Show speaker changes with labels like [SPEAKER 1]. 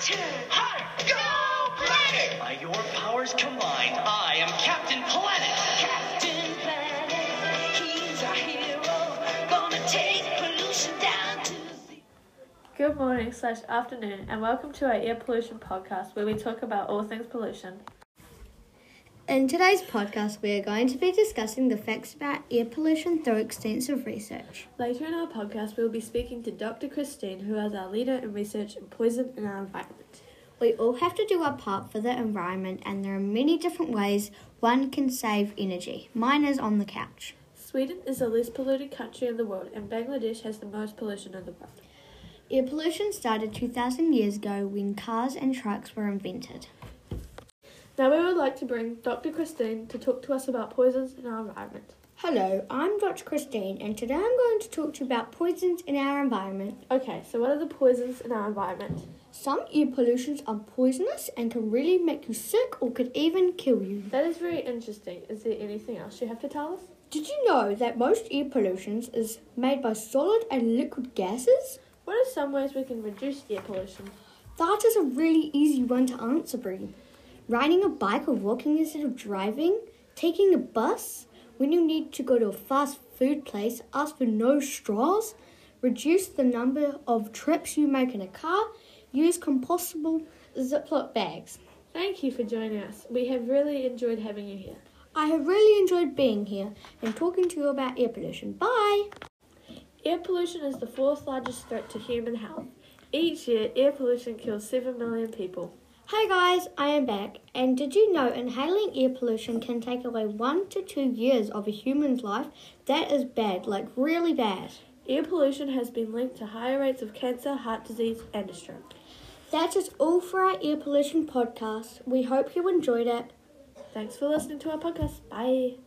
[SPEAKER 1] turn. Hot, go planet! By your powers combined, I am Captain Planet. Captain Planet, he's our hero. Gonna take pollution down to zero.
[SPEAKER 2] Good morning/afternoon and welcome to our air pollution podcast where we talk about all things pollution.
[SPEAKER 3] In today's podcast, we are going to be discussing the facts about air pollution through extensive research.
[SPEAKER 2] Later in our podcast, we will be speaking to Dr. Christine, who is our leader in research in poison in our environment.
[SPEAKER 3] We all have to do our part for the environment, and there are many different ways one can save energy. Mine is on the couch.
[SPEAKER 2] Sweden is the least polluted country in the world, and Bangladesh has the most pollution in the world.
[SPEAKER 3] Air pollution started 2,000 years ago when cars and trucks were invented.
[SPEAKER 2] Now we would like to bring Dr. Christine to talk to us about poisons in our environment.
[SPEAKER 3] Hello, I'm Dr. Christine, and today I'm going to talk to you about poisons in our environment.
[SPEAKER 2] Okay, so what are the poisons in our environment?
[SPEAKER 3] Some air pollutions are poisonous and can really make you sick or could even kill you.
[SPEAKER 2] That is very interesting. Is there anything else you have to tell us?
[SPEAKER 3] Did you know that most air pollution is made by solid and liquid gases?
[SPEAKER 2] What are some ways we can reduce air pollution?
[SPEAKER 3] That is a really easy one to answer, Bree. Riding a bike or walking instead of driving, taking a bus, when you need to go to a fast food place, ask for no straws, reduce the number of trips you make in a car, use compostable Ziploc bags.
[SPEAKER 2] Thank you for joining us. We have really enjoyed having you here.
[SPEAKER 3] I have really enjoyed being here and talking to you about air pollution. Bye!
[SPEAKER 2] Air pollution is the fourth largest threat to human health. Each year, air pollution kills 7 million people.
[SPEAKER 3] Hey guys, I am back. And did you know inhaling air pollution can take away 1 to 2 years of a human's life? That is bad, like really bad.
[SPEAKER 2] Air pollution has been linked to higher rates of cancer, heart disease, and a stroke.
[SPEAKER 3] That is all for our air pollution podcast. We hope you enjoyed it.
[SPEAKER 2] Thanks for listening to our podcast. Bye.